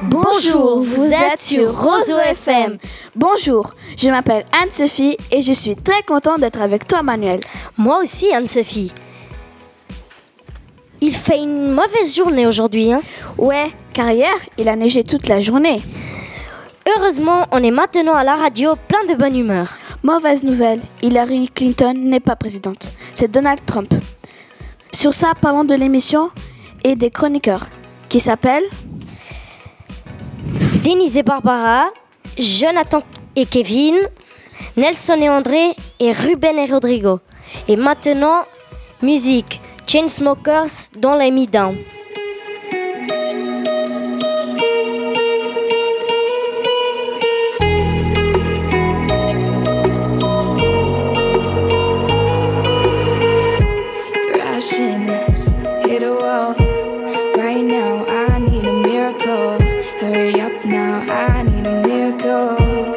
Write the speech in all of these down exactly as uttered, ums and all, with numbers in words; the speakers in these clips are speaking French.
Bonjour, vous êtes sur Roseau F M. Bonjour, je m'appelle Anne-Sophie et je suis très contente d'être avec toi, Manuel. Moi aussi, Anne-Sophie. Il fait une mauvaise journée aujourd'hui, hein? Ouais, car hier, il a neigé toute la journée. Heureusement, on est maintenant à la radio, plein de bonne humeur. Mauvaise nouvelle, Hillary Clinton n'est pas présidente, c'est Donald Trump. Sur ça, parlons de l'émission et des chroniqueurs qui s'appellent Denise et Barbara, Jonathan et Kevin, Nelson et André et Ruben et Rodrigo. Et maintenant, musique, Chainsmokers, Don't Let Me Down. Crashing, hit a wall. Right now, I need a miracle. Hurry up now, I need a miracle.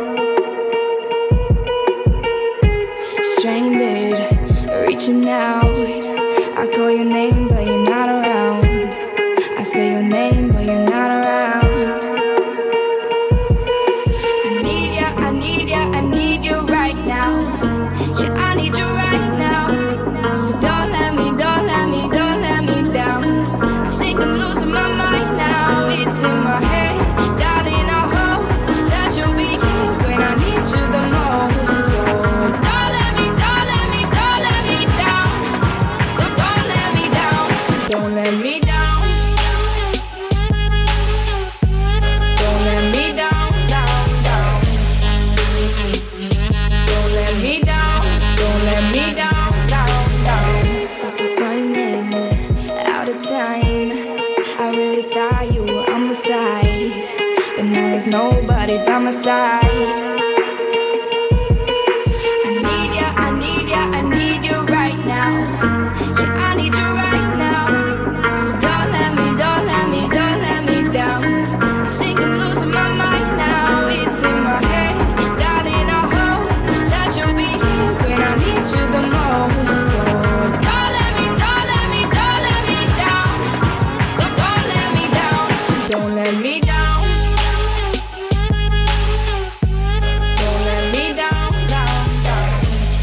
Stranded, reaching out. I call your name, but you're not around. I say your name, but you're not around. I need ya, I need ya, I need you right now. Yeah, I need you right now. So don't let me, don't let me, don't let me down. I think I'm losing my mind now. It's in my head, darling, I hope that you'll be here when I need you the most. So don't let me, don't let me, don't let me down. Don't, don't let me down. Don't let me down. Don't let me down, down, down. Don't let me down. Don't let me down, down, down. Running out of time. I really thought you were on my side, but now there's nobody by my side. I need ya, I need ya, I need you right now. Yeah, I need you right now. So don't let me, don't let me, don't let me down. I think I'm losing my mind now. It's in my head, darling, I hope that you'll be here when I need you the most. So don't let me, don't let me, don't let me down. Don't, don't let me down. Don't let me down. Don't let me down, down, down.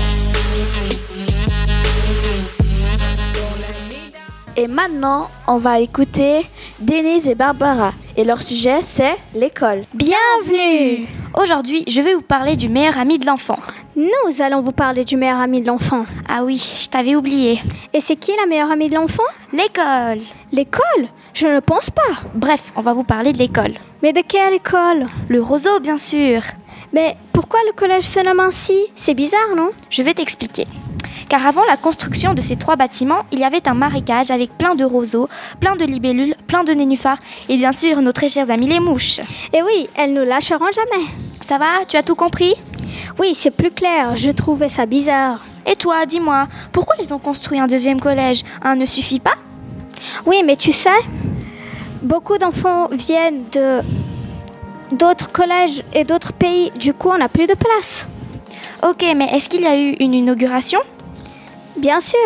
Don't let me down. Et maintenant, on va écouter Denise et Barbara. Et leur sujet, c'est l'école. Bienvenue! Aujourd'hui, je vais vous parler du meilleur ami de l'enfant. Nous allons vous parler du meilleur ami de l'enfant. Ah oui, je t'avais oublié. Et c'est qui la meilleure amie de l'enfant? L'école. L'école? Je ne pense pas. Bref, on va vous parler de l'école. Mais de quelle école? Le roseau, bien sûr. Mais pourquoi le collège se nomme ainsi? C'est bizarre, non? Je vais t'expliquer. Car avant la construction de ces trois bâtiments, il y avait un marécage avec plein de roseaux, plein de libellules, plein de nénuphars et bien sûr nos très chers amis les mouches. Et oui, elles ne lâcheront jamais. Ça va? Tu as tout compris? Oui, c'est plus clair. Je trouvais ça bizarre. Et toi, dis-moi, pourquoi ils ont construit un deuxième collège? Un ne suffit pas? Oui, mais tu sais, beaucoup d'enfants viennent de d'autres collèges et d'autres pays. Du coup, on n'a plus de place. Ok, mais est-ce qu'il y a eu une inauguration? Bien sûr.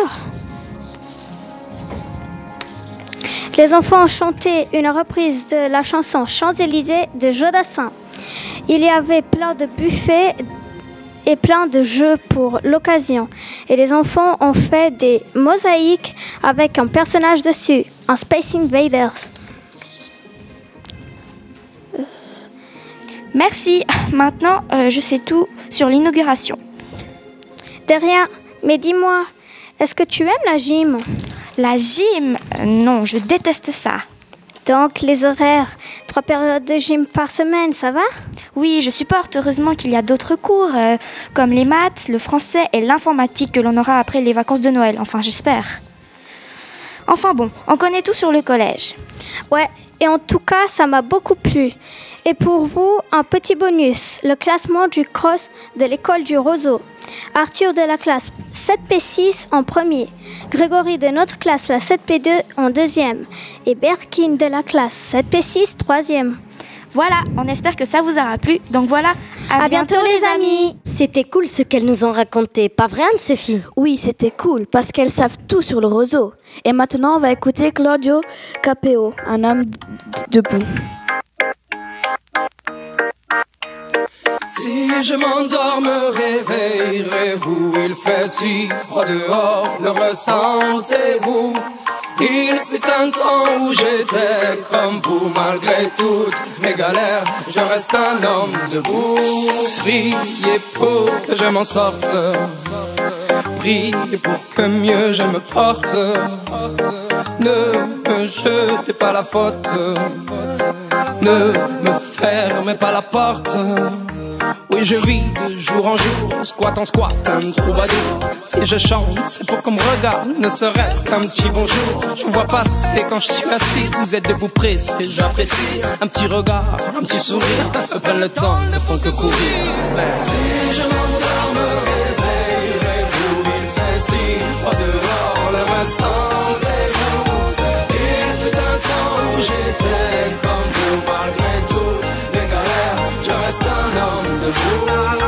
Les enfants ont chanté une reprise de la chanson Champs-Élysées de Jodassin. Il y avait plein de buffets et plein de jeux pour l'occasion. Et les enfants ont fait des mosaïques avec un personnage dessus, un Space Invaders. Merci. Maintenant, euh, je sais tout sur l'inauguration. De rien. Mais dis-moi, est-ce que tu aimes la gym? La gym? euh, Non, je déteste ça. Donc, les horaires, trois périodes de gym par semaine, ça va? Oui, je supporte. Heureusement qu'il y a d'autres cours, euh, comme les maths, le français et l'informatique que l'on aura après les vacances de Noël. Enfin, j'espère. Enfin bon, on connaît tout sur le collège. Ouais, et en tout cas, ça m'a beaucoup plu. Et pour vous, un petit bonus, le classement du cross de l'école du Roseau. Arthur de la classe sept P six en premier, Grégory de notre classe la sept P deux en deuxième et Berkin de la classe sept P six troisième. Voilà, on espère que ça vous aura plu. Donc voilà, à, à bientôt, bientôt les amis. C'était cool ce qu'elles nous ont raconté, pas vrai Anne-Sophie? Oui, c'était cool parce qu'elles savent tout sur le roseau. Et maintenant, on va écouter Claudio Capeo, un homme d- debout. Si je m'endors, me réveillerez-vous? Il fait si froid dehors, le ressentez-vous? Il fut un temps où j'étais comme vous, malgré toutes mes galères, je reste un homme debout. Priez pour que je m'en sorte, priez pour que mieux je me porte. Ne me jetez pas la faute, ne me fermez pas la porte. Oui, je vis de jour en jour, squat en squat, un troubadour. Si je chante, c'est pour qu'on me regarde, ne serait-ce qu'un petit bonjour. Je vous vois passer quand je suis assis, vous êtes debout pressé, j'apprécie. Un petit regard, un petit sourire, me prennent le temps, ne font que courir. Si je m'endors, me réveillerez-vous? Il fait si froid dehors, le restantez-vous? Il fut un temps où j'étais comme vous, malgré tout mes galères, je reste un homme debout.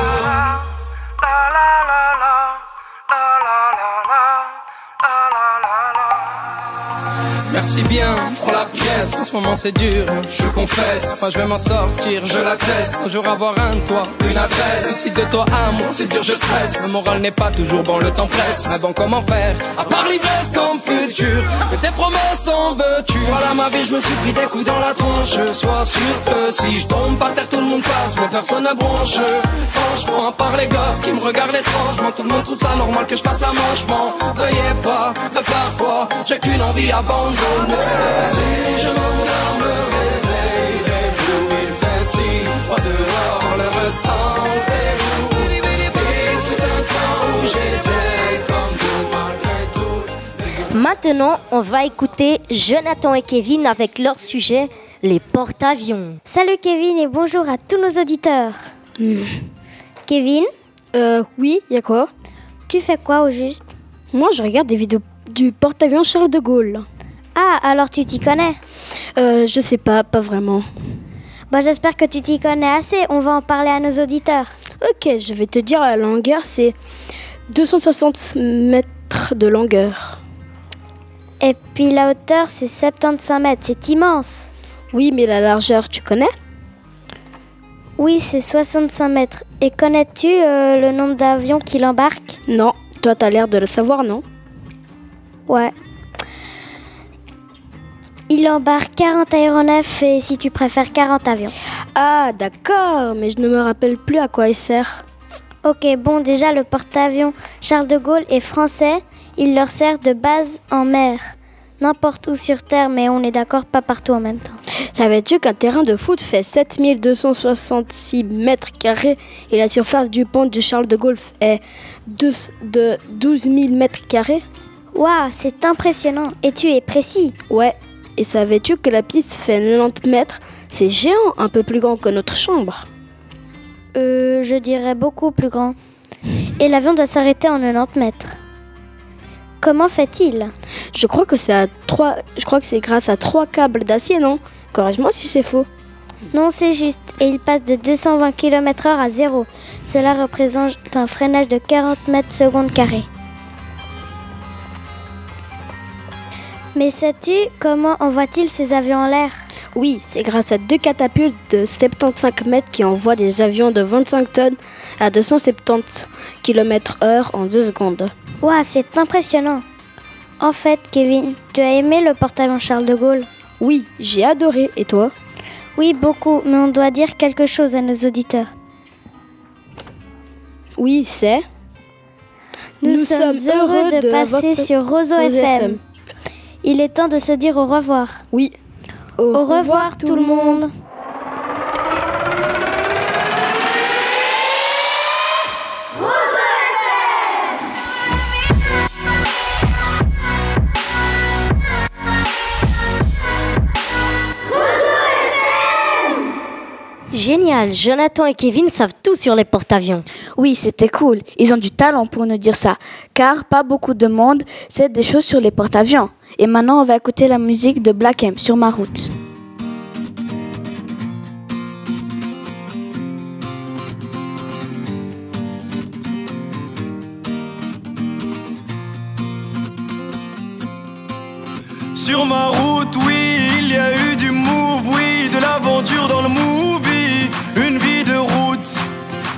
Merci bien pour la pièce, en ce moment c'est dur, je confesse. Moi je vais m'en sortir, je l'atteste. Un jour avoir un toit, une adresse. Ici de toi à moi, c'est dur, je stresse. Le moral n'est pas toujours bon, le temps presse. Mais bon, comment faire, à part l'ivresse comme futur? Que tes promesses en veux-tu? Voilà ma vie, je me suis pris des coups dans la tronche. Sois sûr que si je tombe par terre, tout le monde passe, mais personne ne bronche. Franchement, à part les gosses qui me regardent étrangement, tout le monde trouve ça normal que je fasse la manche. M'en veuillez pas, mais parfois j'ai qu'une envie abandonnée. Si je m'endors, me réveillerez-vous? Il fait si froid dehors, le restantez-vous? Il fut un temps où j'étais comme vous, malgré tout. Maintenant, on va écouter Jonathan et Kevin avec leur sujet, les porte-avions. Salut Kevin et bonjour à tous nos auditeurs. Hmm. Kevin, Euh, oui, y a quoi? tu fais quoi au juste? Moi, je regarde des vidéos du porte-avions Charles de Gaulle. Ah, alors tu t'y connais? Euh, je sais pas, pas vraiment. Bah j'espère que tu t'y connais assez, on va en parler à nos auditeurs. Ok, je vais te dire la longueur, c'est deux cent soixante mètres de longueur. Et puis la hauteur c'est soixante-quinze mètres, c'est immense. Oui, mais la largeur, tu connais? Oui, c'est soixante-cinq mètres. Et connais-tu euh, le nombre d'avions qu'il embarque? Non, toi t'as l'air de le savoir, non? Ouais. Il embarque quarante aéronefs et si tu préfères quarante avions. Ah, d'accord, mais je ne me rappelle plus à quoi il sert. Ok, bon, déjà le porte-avions Charles de Gaulle est français. Il leur sert de base en mer. N'importe où sur Terre, mais on est d'accord, pas partout en même temps. Savais-tu qu'un terrain de foot fait sept mille deux cent soixante-six mètres carrés et la surface du pont du Charles de Gaulle est de douze mille mètres carrés? Waouh, c'est impressionnant. Et tu es précis. Ouais. Et savais-tu que la piste fait quatre-vingt-dix mètres? C'est géant, un peu plus grand que notre chambre. Euh, je dirais beaucoup plus grand. Et l'avion doit s'arrêter en quatre-vingt-dix mètres. Comment fait-il? Je crois que c'est à trois. Je crois que c'est grâce à trois câbles d'acier, non? Corrige-moi si c'est faux. Non, c'est juste. Et il passe de deux cent vingt kilomètres heure à zéro. Cela représente un freinage de quarante mètres secondes carrés. Mais sais-tu comment envoie-t-il ces avions en l'air? Oui, c'est grâce à deux catapultes de soixante-quinze mètres qui envoient des avions de vingt-cinq tonnes à deux cent soixante-dix kilomètres heure en deux secondes. Waouh, c'est impressionnant. En fait, Kevin, tu as aimé le porte-avions Charles de Gaulle? Oui, j'ai adoré. Et toi? Oui, beaucoup, mais on doit dire quelque chose à nos auditeurs. Oui, c'est... Nous, Nous sommes, sommes heureux de, de passer sur Roseau F M. Il est temps de se dire au revoir. Oui. Au, au revoir, revoir tout le monde. monde. Génial, Jonathan et Kevin savent tout sur les porte-avions. Oui, c'était cool. Ils ont du talent pour nous dire ça, car pas beaucoup de monde sait des choses sur les porte-avions. Et maintenant, on va écouter la musique de Black M sur ma route. Sur ma route, oui, il y a eu du move, oui, de l'aventure dans le movie. Une vie de route,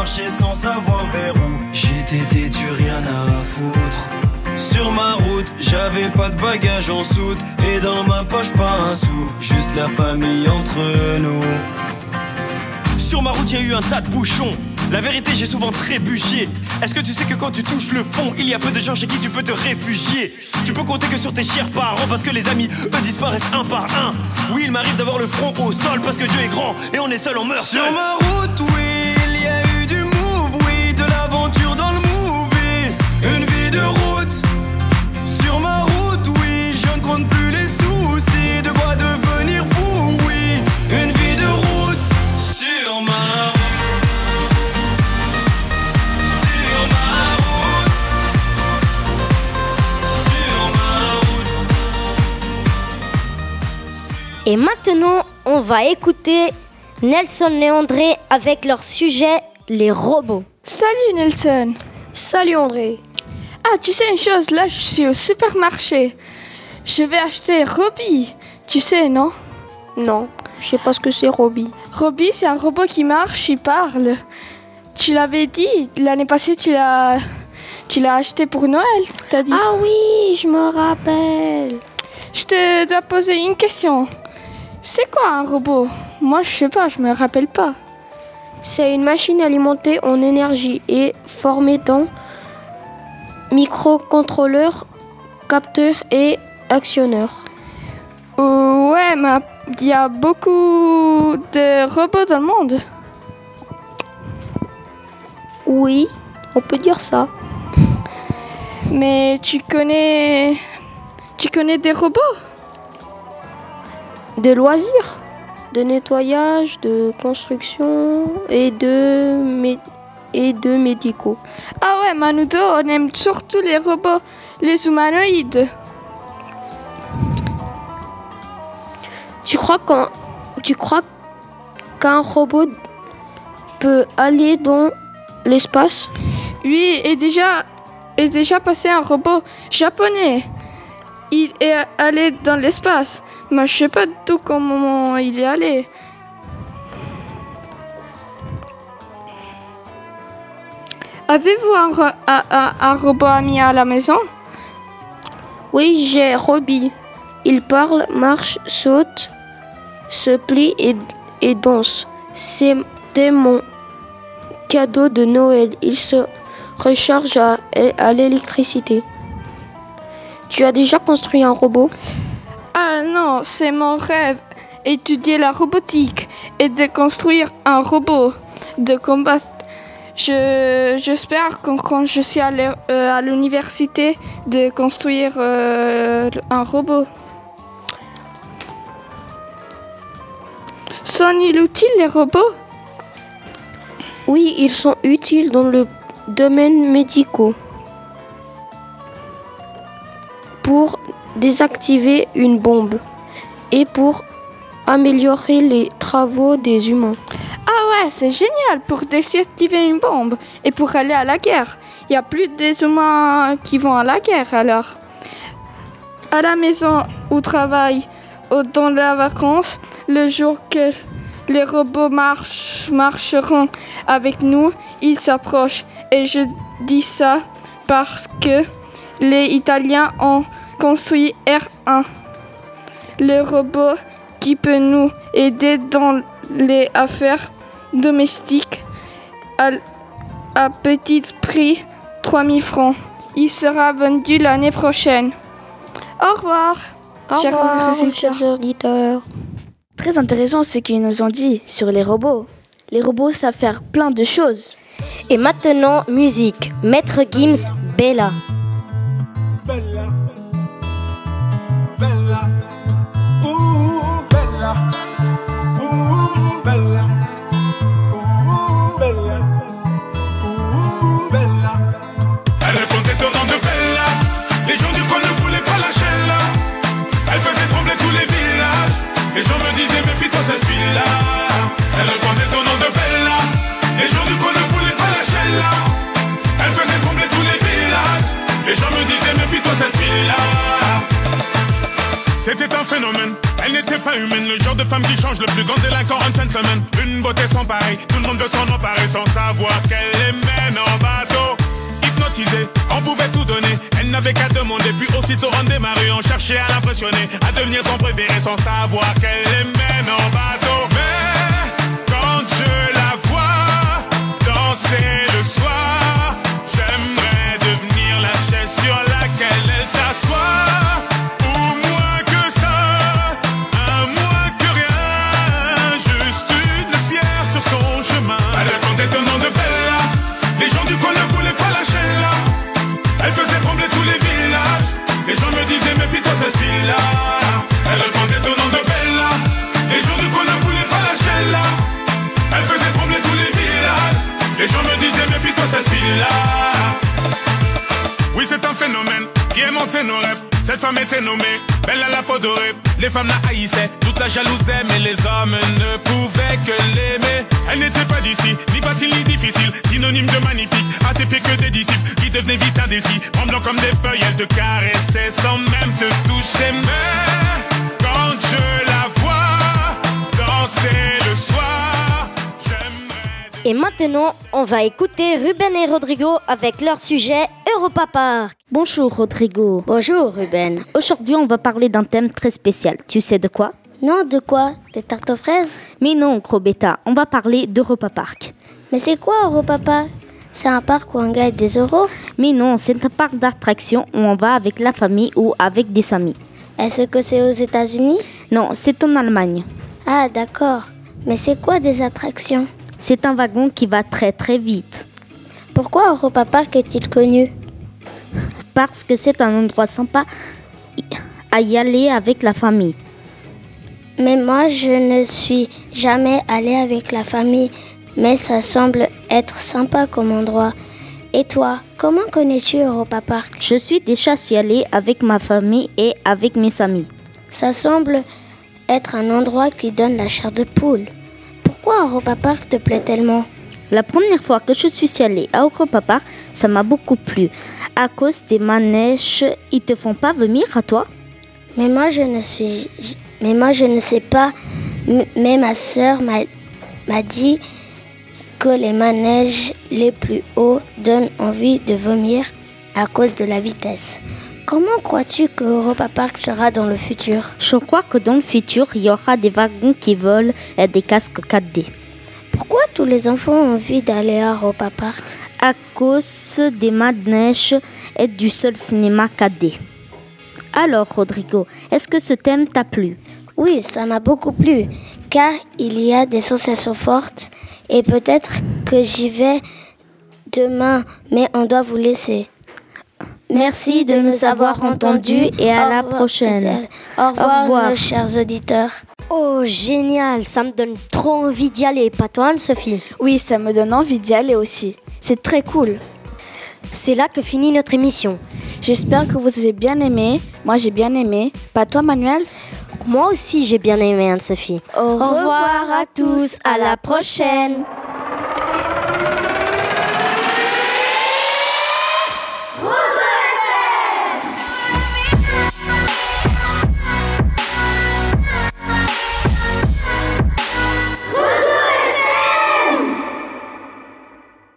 marchais sans savoir vers où. J'étais têtu, rien à foutre. Sur ma route, j'avais pas de bagages en soute. Et dans ma poche, pas un sou. Juste la famille entre nous. Sur ma route, y a eu un tas de bouchons. La vérité, j'ai souvent trébuché. Est-ce que tu sais que quand tu touches le fond, il y a peu de gens chez qui tu peux te réfugier? Tu peux compter que sur tes chers parents, parce que les amis, eux, disparaissent un par un. Oui, il m'arrive d'avoir le front au sol, parce que Dieu est grand, et on est seul, on meurt seul. Sur ma route, oui, il y a eu du move, oui, de l'aventure dans le movie. Une vie de route. Sur ma route, oui, je ne compte plus les soucis. De quoi devenir fou, oui. Une vie de route. Sur ma route. Et maintenant, on va écouter Nelson et André avec leur sujet, les robots. Salut Nelson. Salut André. Ah, tu sais une chose, là je suis au supermarché. Je vais acheter Robbie. Tu sais, non? Non, je sais pas ce que c'est Robbie. Robbie, c'est un robot qui marche, il parle. Tu l'avais dit, l'année passée tu l'as, tu l'as acheté pour Noël, t'as dit. Ah oui, je me rappelle. Je te dois poser une question. C'est quoi un robot? Moi je sais pas, je me rappelle pas. C'est une machine alimentée en énergie et formée d'un microcontrôleur, capteur et actionneur. Euh, ouais, mais il y a beaucoup de robots dans le monde. Oui, on peut dire ça. Mais tu connais... Tu connais des robots? De loisirs, de nettoyage, de construction et de, mé- et de médicaux. Ah ouais, Manudo, on aime surtout les robots, les humanoïdes. Tu crois qu'un, tu crois qu'un robot peut aller dans l'espace? Oui, et déjà, est déjà passé un robot japonais. Il est allé dans l'espace. Mais je sais pas du tout comment il est allé. Avez-vous un, ro- un, un, un robot ami à la maison? Oui, j'ai Robbie. Il parle, marche, saute, se plie et, et danse. C'était mon cadeau de Noël. Il se recharge à, à l'électricité. Tu as déjà construit un robot? Ah non, c'est mon rêve. Étudier la robotique et de construire un robot de combat. Je, j'espère que quand je suis à, l'e- euh, à l'université de construire euh, un robot. Sont-ils utiles les robots? Oui, ils sont utiles dans le domaine médical. Pour désactiver une bombe et pour améliorer les travaux des humains. Ah ouais, c'est génial pour désactiver une bombe et pour aller à la guerre. Il n'y a plus des humains qui vont à la guerre alors. À la maison, au travail, ou dans les vacances, le jour que les robots marchent, marcheront avec nous, ils s'approchent. Et je dis ça parce que les Italiens ont construit R un, le robot qui peut nous aider dans les affaires domestiques à, à petit prix, trois mille francs. Il sera vendu l'année prochaine. Au revoir. Au chers revoir, auditeurs. chers auditeurs. Très intéressant ce qu'ils nous ont dit sur les robots. Les robots savent faire plein de choses. Et maintenant, musique. Maître Gims, Bella. Bella, bella, ooh, bella, ooh, bella, ooh, bella, ooh, bella. Elle répondait au nom de Bella. Les gens du coin ne voulaient pas lâcher là. Elle faisait trembler tous les villages. Les gens me disaient méfie-toi cette fille-là. Elle répondait au nom de Bella. Les gens du coin ne voulaient pas lâcher là. Elle faisait trembler tous les villages. Les gens me disaient méfie-toi cette fille-là. C'était un phénomène. Elle Elle n'était pas humaine, le genre de femme qui change le plus grand délinquant en gentleman. Une beauté sans pareil, tout le monde veut s'en emparer sans savoir qu'elle les mène en bateau. Hypnotisée, on pouvait tout donner. Elle n'avait qu'à demander, puis aussitôt on démarrait. On cherchait à l'impressionner, à devenir son préféré sans savoir qu'elle les mène en bateau. Mais quand je la vois danser le soir, j'aimerais devenir la chaise sur laquelle elle s'assoit. Cette fille-là, elle répondait au nom de Bella. Les gens du coin ne voulaient pas lâcher là. Elle faisait trembler tous les villages. Les gens me disaient méfie-toi cette fille-là. Oui, c'est un phénomène qui est monté nos rêves. Cette femme était nommée Bella la peau dorée. Les femmes la haïssaient, toute la jalousaient, mais les hommes ne pouvaient que l'aimer. Elle n'était pas d'ici, ni facile ni difficile, synonyme de magnifique, à ses pieds que des disciples qui devenaient vite indécis. Tremblant comme des feuilles, elle te caressait sans même te toucher. Mais quand je la vois danser le soir, j'aimerais... Et maintenant, on va écouter Ruben et Rodrigo avec leur sujet Europa Park. Bonjour Rodrigo. Bonjour Ruben. Aujourd'hui, on va parler d'un thème très spécial. Tu sais de quoi? Non, de quoi? Des tartes aux fraises? Mais non, gros bêta, on va parler d'Europa Park. Mais c'est quoi Europa Park? C'est un parc où on gagne des euros? Mais non, c'est un parc d'attractions où on va avec la famille ou avec des amis. Est-ce que c'est aux États-Unis? Non, c'est en Allemagne. Ah, d'accord. Mais c'est quoi des attractions? C'est un wagon qui va très très vite. Pourquoi Europa Park est-il connu? Parce que c'est un endroit sympa à y aller avec la famille. Mais moi, je ne suis jamais allée avec la famille, mais ça semble être sympa comme endroit. Et toi, comment connais-tu Europa Park? Je suis déjà y allée avec ma famille et avec mes amis. Ça semble être un endroit qui donne la chair de poule. Pourquoi Europa Park te plaît tellement? La première fois que je suis allée à Europa Park, ça m'a beaucoup plu. À cause des manèges, ils te font pas vomir à toi? Mais moi je ne suis, mais moi je ne sais pas. Mais ma sœur m'a m'a dit que les manèges les plus hauts donnent envie de vomir à cause de la vitesse. Comment crois-tu que Europa Park sera dans le futur? Je crois que dans le futur, il y aura des wagons qui volent et des casques quatre D. Pourquoi tous les enfants ont envie d'aller à Europa Park? À cause des manèges et du seul cinéma quatre D. Alors, Rodrigo, est-ce que ce thème t'a plu? Oui, ça m'a beaucoup plu, car il y a des sensations fortes et peut-être que j'y vais demain, mais on doit vous laisser. Merci de nous avoir entendus et à la prochaine. Au revoir, Au revoir. Nos chers auditeurs. Oh, génial, ça me donne trop envie d'y aller. Pas toi, Anne-Sophie? Oui, ça me donne envie d'y aller aussi. C'est très cool. C'est là que finit notre émission. J'espère que vous avez bien aimé. Moi, j'ai bien aimé. Pas toi, Manuel? Moi aussi, j'ai bien aimé, Anne-Sophie. Au revoir à tous. À la prochaine.